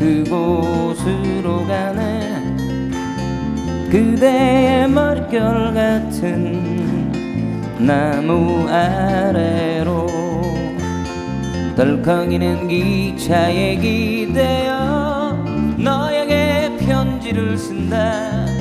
그곳으로 가네. 그대의 머릿결 같은 나무 아래로 덜컹이는 기차에 기대어 너에게 편지를 쓴다.